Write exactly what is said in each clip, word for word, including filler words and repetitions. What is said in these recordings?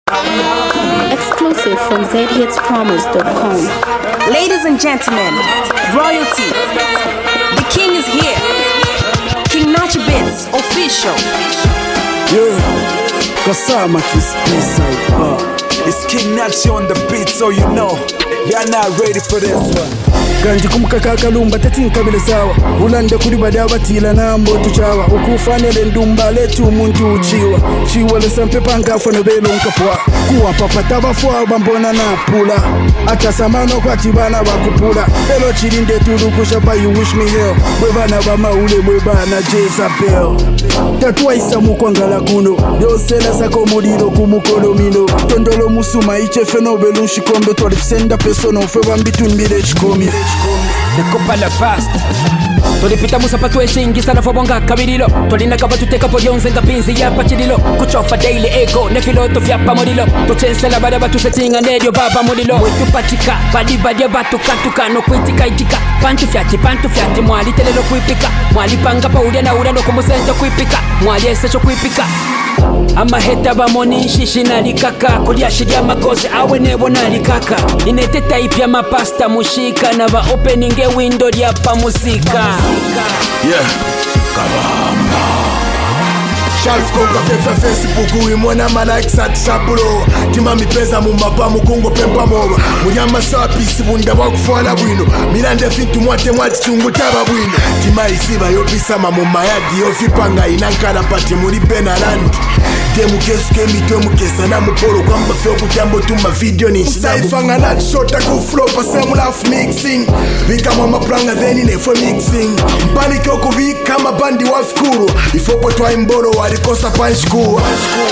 Exclusive from z hits promos dot com. Ladies and gentlemen, royalty. The king is here. King Nachi Beats, official. Yo, Kasama Kiss Peace out. It's King Nachi on the beat, so you know you're not ready for this one. Ganji kumukaka kalumba tetinka bile sawa ulande kuri badaba tila nambo tuchawa ukufanele ndumba letu umuntu uchiwa chiwa le sampe panga fone belo nkapwa kuwa papa tabafwa bambona na pula atasamano kwa tibana bakupula belo chirinde turukusha ba you wish me hell bwana ba maule bwana Jezabel tatwa isamu kwangala kuno yosela sako muliro kumukono mino tondolo musuma iche feno belo shikombe twalifsenda persono fe bambitumbire chikomi Nekupa la pasta Tolipita musapatu eshingi sana fobonga kabirilo Tolina kaba tuteka podyonze nga pinzi ya pachirilo Kuchofa daily ego nefiloto fyapa modilo Tochense la bada batu setinga nedio baba modilo Mwetu patika badi badi batu katuka no kwitika itika Pantu fyati pantu fyati mwali telelo kuipika Mwali panga pa ulia na ura no kumusento kuipika Mwali esesho kuipika Ama heta bamoni shishi nalikaka Kulia shidia makoze awe nebo nalikaka Inete type ya mapasta mushika Na ba opening e window ya pa musika Yeah, Kabamba Charles Konga fefa Facebook uimona malike sat sabulo Tima mipeza mumapa mukungo pempa moba Munyama sapi sibunda wakufala bwino Milande fintu mwate mwati chungu taba bwino Tima isiba yopisama mumayadi Yofipanga inankala pati muri Benalandi Demu kesuke mitwe mukesa na mupolo Kwa mbafeo kutambo tumba video ni Usaifanga na shota kuflow Pase mulaf mixing Vika mwama pranga theni nefwe mixing Mpanike oko vika mabandi wa skuru Ifopo twa imbolo walikosa panshku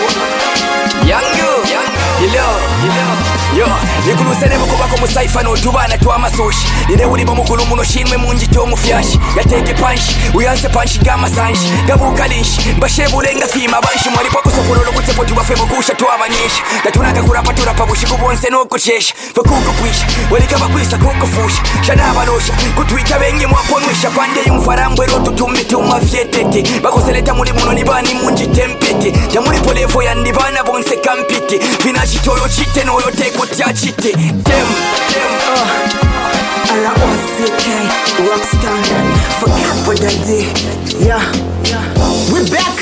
Yangu, ilo, yo Nikulusene mukubako musaifa no tubana tuwa masoshi Nire ulibo mukulumu no shinwe munji to mufyashi Yateke panshi, uyanse panshi gama sanshi Gabuka linshi, mbashebu lenga fima banshi Mwalipo kusokulolo kutepo tubafe mukusha tuwa banyishi Gatunaka kurapa turapa bushi kubonse no kuchesha Fakuko kwisha, walika bakwisa kuko fusha Shanaba losha, kutuita bengi mwaponwisha Pande yumfarambwe roto tumbi tumafyetete Bakuseleta muli muno nibani munji tempete Jamuli polevo ya nibana bonse kampite Vina chitoro chite no yote kutia chite Dem, dem, uh Ala O C K, Rockstar, forgot what I did. Yeah, we back.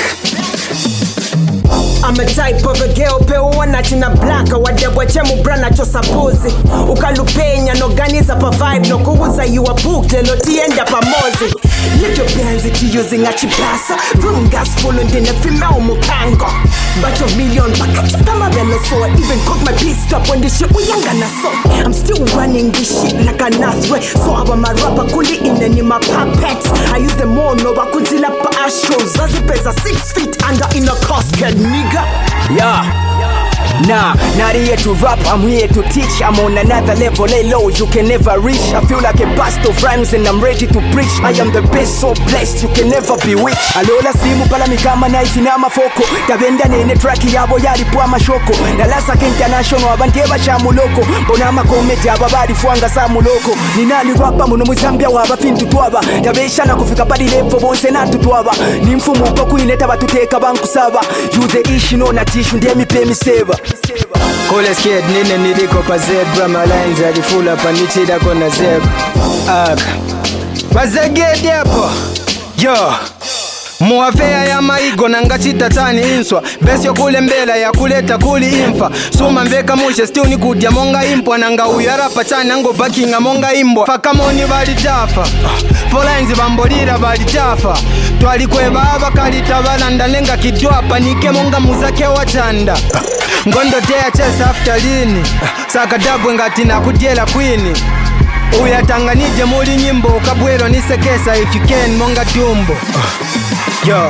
I'm a type of a girl pe uwana tina black Wadebwa chemu brana chosa puzi Ukalupenya no ganiza pa vibe No kuuza you a book Lelo tienda pa mozi Let your bands it using a chipasa Room gas full and dinner female mukango Batch of million Bakati pama velo so I even cook my beast up when this shit we young and so I'm still running this shit like a Nazwe So I want my rapper kuli in any my puppets I use them more no bakutila pa astros Zazipeza six feet under in a casket nigga Yeah, nah, not here to rap, I'm here to teach. I'm on another level, lay low, you can never reach. I feel like a bust of rhymes and I'm ready to preach. I am the best, so blessed, you can never be weak. Alola simu pala mikama na isina mafoko Tabenda nene traki yabo yari puwa mashoko Nalasa ke international, abanteba shamuloko Bona makomete ababari fuanga samuloko Ninali rapa muno muzambia waba fintu tuwaba Tabesha na kufika padi levo bonse na tutuwaba Nimfumu kwa kuineta batuteka banku saba You the ishi no natishu ndemi pe miseva Coolest kid nine niliko pa zebra My lines are full up and nichida kona zebra Aka Bazegede hapo Yo Muafea ya maigo na ngachita tani inswa Besyo kule mbela ya kuleta kuli infa Suma mveka mushe still ni kudia monga impwa Nanga uyara pachani nango bakinga monga imbwa Fakamoni bali tafa Folenzi bambolira bali tafa Tuali kweba haba kalita balanda Lenga kidwapa nike monga muzake wa chanda Ngondo dea chesa after lini Saka dabwe ngati na kudiela kwini Uyatanganije muli nyimbo Kabwelo nisekesa if you can monga dumbo Yo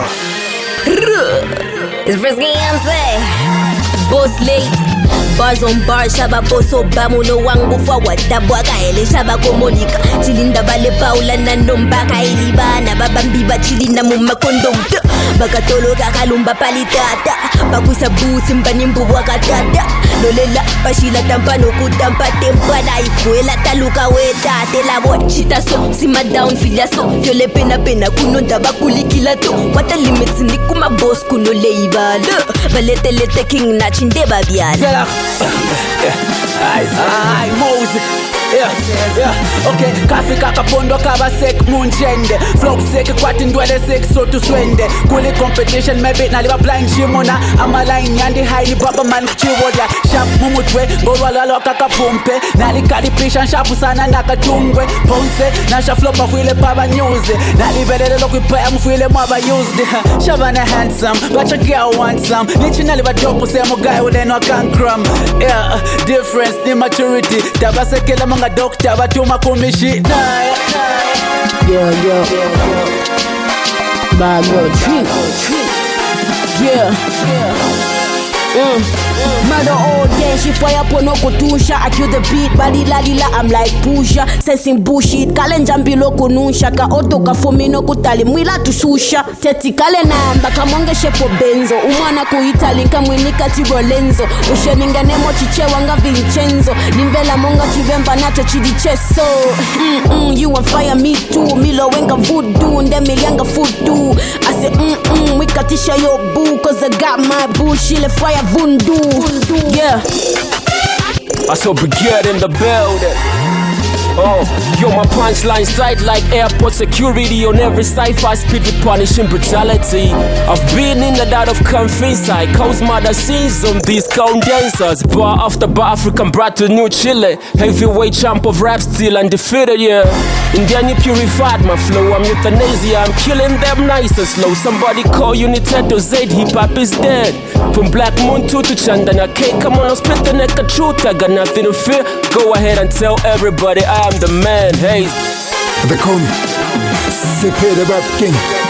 It's Frisky M C Boss late Bars on bars, shaba boso bamulo wangu forward Dabwa kaele shaba komolika Chilinda bale paula na nombaka ilibana Babambiba chilina mumakondo Bakatolo kakalumba palitata Bakusa boots mbani mbu wakatata lolela bashila tampa nokutampa tempa na ikwela taluka weta tela boy chita so sima down filia so fyole pena pena kuno ndaba kulikila to wata limits ni kuma boss kuno leiba le balete lete king na chinde babiala ai Moses. Yeah, yeah, okay. Kafika kapondo kaba sek munjende. Flow sek kwati ndwele sek so to swende. Kuli competition maybe na liba blind jimona. Ama line yandi high ni baba man kuchiwodia. Sharp mumutwe, ngolwa lalo kaka pumpe. Nali kadi pishan sharpu sana nakatungwe. Ponse, nasha flow pafuile paba news. Nali belele lo kuipaya mfuile mwaba used. Shabana handsome, but your girl wants some. Nichi nali ba dope say mo guy ule no can cram. Yeah, difference ni maturity. Tabase kela nga doctor batuma kumishi na yeah yeah bad girl treat yeah yeah Mother all day, she fire pono kutusha. I kill the beat, body la lila, I'm like pusha. Sensing bullshit, kale njambilo kunusha. Ka oto ka fumino kutali, mwila tushusha. Teti kale namba, kamonge shepo benzo. Umwana kuita linka mwinika tigo lenzo. Ushe ninganemo chichewa nga Vincenzo. Nimvela monga chivemba nacho chidicheso. Mm-mm, you on fire, me too. Milo wenga voodoo, nde milianga voodoo. I say mm-mm, wikatisha yo boo. Cause I got my boo, she le fire voodoo. Yeah. I saw brigade in the building. Oh, yo, my punchline's tight like airport security on every sci-fi speed with punishing brutality. I've been in and out of conference, I cause murder scenes on these condensers. Bar after bar, African brought to New Chile. Heavyweight champ of rap, still undefeated, yeah. Indian, you purified my flow, I'm euthanasia, I'm killing them nice and slow. Somebody call Uniteto Zaid, hip-hop is dead. From Black Moon two to Chandana K, come on, I'll split the neck of truth, I got nothing to fear. Go ahead and tell everybody I I'm the man, hey. They call me Sepe the Rap King.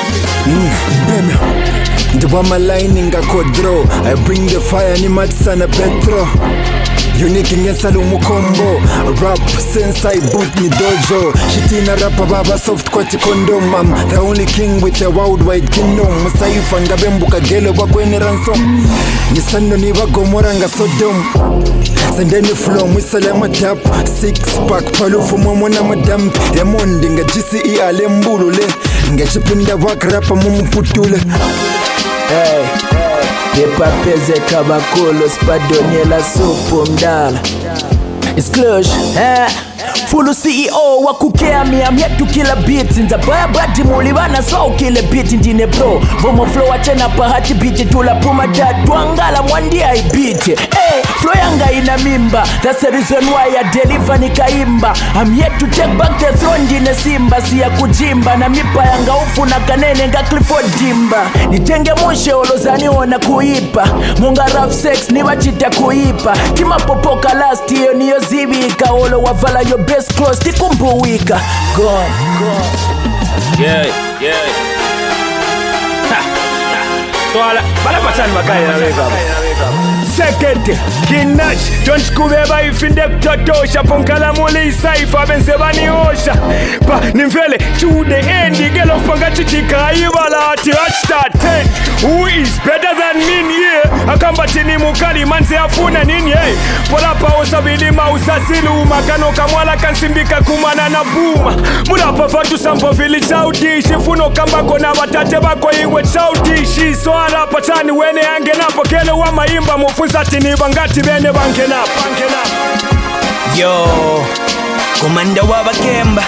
Mm, the one my lining I could draw. I bring the fire ni matsana petro. Unique in Salumu combo. Rap since I boot me dojo. Shitina rapa baba soft kwati condom. I'm the only king with a worldwide kingdom. Musaifa ngabembuka gele wakweni ransom. Nisano ni wagomoranga sodom. Sendeni flow mwisale matap. Six pack palufu mwamona madam. Yamondi nga G C E alembulule. Nga chipinda wakrapa mumuputule. Hey, yepapeze kabakolo spadonyela supu mdala. It's clutch, eh? Full C E O wa kukea mi, I'm yet to kill a beat. Nza baya badi mulibana so kill a beat ndine pro. Vomo flow achena pahati beat tula puma dad tuangala mwandi I beat. Hey, flow yanga ina mimba. That's the reason why I deliver nikaimba. I'm yet to take back the throne ndine simba. Siya kujimba na mipa yanga ufu na kanene nga Clifford Dimba. Nitenge moshe olozani ona kuipa. Munga rap sex ni wachita kuipa. Kima popoka last year niyo zibika. Olo wavala yo best close tikumbu wika. Gone, gone. Yeah, yeah. Ha, ha. Toala, bala pasani makaya na weka. Second, Kinach, John Skubeba ifinde kutotosha. Ponkala muli saifa bensebani osha. Pa nimfele chude endi gelo panga chichika ibala ati hashtag ten. Who is better than me here? Akamba chini mukali manze afuna nini hey. Pola pa osabili mausa silu makano kamwala kansimbika kumana na buma. Mula pa fatu sampo vili chauti. Shifuno kamba kona watate bako iwe chauti. Shi soala patani wene ange napo kele wa maimba mufu Satini bangati bene bankena bankena. Yo, komanda wa Bakemba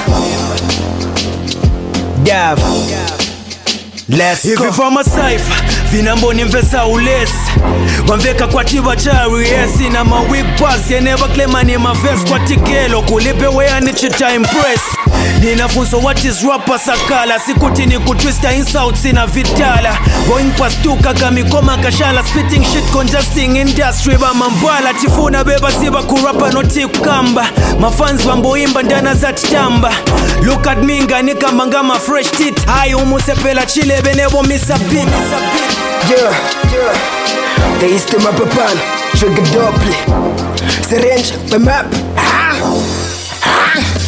Dav. Let's go. If you form a cipher, vinambo nimvesa ulesi. Wamveka kwa chiba chari, yes, in a my weak pass. You never claim my name, my verse kwa tikelo. Kulipe wea ni chita impress. Ninafunso what is rapper sakala. Sikuti ni kutwista insults in a vitala. Going past tu kagami koma kashala. Spitting shit congesting industry ba mambala. Tifuna beba siba kurapa noti kukamba. My fans bambo imba ndana za titamba. Look at me nganika mangama fresh tit. Hai umusepela chile benebo misa beat. Yeah, yeah. They used to my papa, trigger dopply. Syringe, my map. Ah, ah.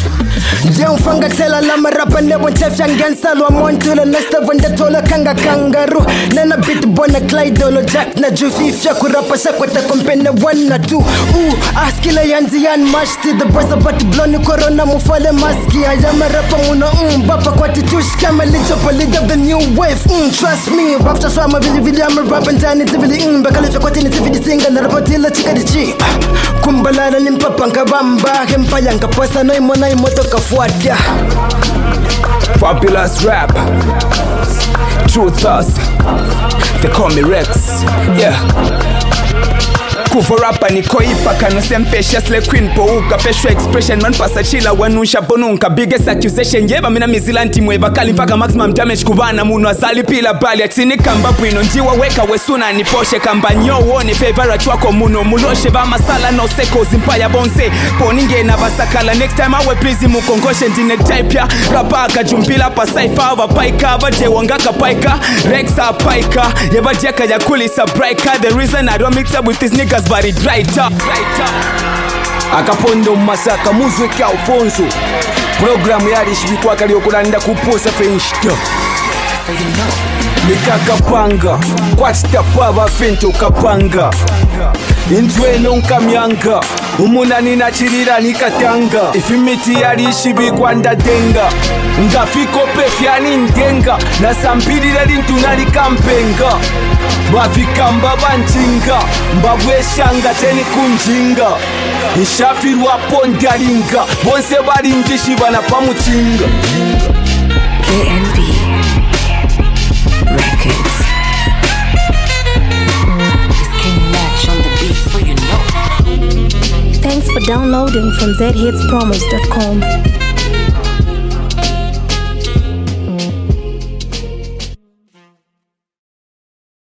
Njengifanga tela la marapa nebo nchefya ngensalwa montula nestevo ndetola kanga kangaru Nena beat bona Clydolo Jack na jufifya kurapa shakwata kompene one na two Ooh, askile yanzi yan mashti The boys about to blow ni corona mufale maski Aya marapa muna mm, bapa kwa titush Kama lichopo lead of the new wave mm, Trust me, bafta swama vili vili ama rapa ntani tivili mm, Bakalifya kwa tini tividi singa na rapatila chika di chi Kumbalala ni mpapa nkabamba Kempaya nkapasa no imona imoto kafuata Fabulous rap, truth us, they call me Rex, yeah. Kuva rapa niko ipa kano sempesha sle queen po uka pesho expression man pasa chila wanusha bonunka biggest accusation yeba mina mizilanti mweba kali mpaka maximum damage kubana munu azali pila bali atini kamba bwino njiwa weka wesuna ni poshe kamba nyo woni favorite wako muno muloshe ba masala no seko zimpaya bonse poninge na basakala next time awe busy mukongoshe ndine type ya rapa kajumpila pa saifa wa paika baje wangaka paika Rexa paika yeba jeka ya kulisa breaker the reason I don't mix up with these niggas but it right up, right up. Akapondo masaka muziki Alfonso Programu yari shibikwa kali okulanda kuposa fenshito Nikakapanga Kwachita pava fento kapanga Intwe nonkamyanga Umuna ninachirira nikatanga Ifimiti yari shibikwa ndadenga Ngafiko pefyani ndenga Nasampirira lintu nalikampenga Bafikamba banchinga Mbabweshanga teni kunjinga Nshafirwa pondaringa Bonse baringishi bana pamuchinga K N B Records. It's King Natch on the beat for you know. Thanks for downloading from z hits promos dot com.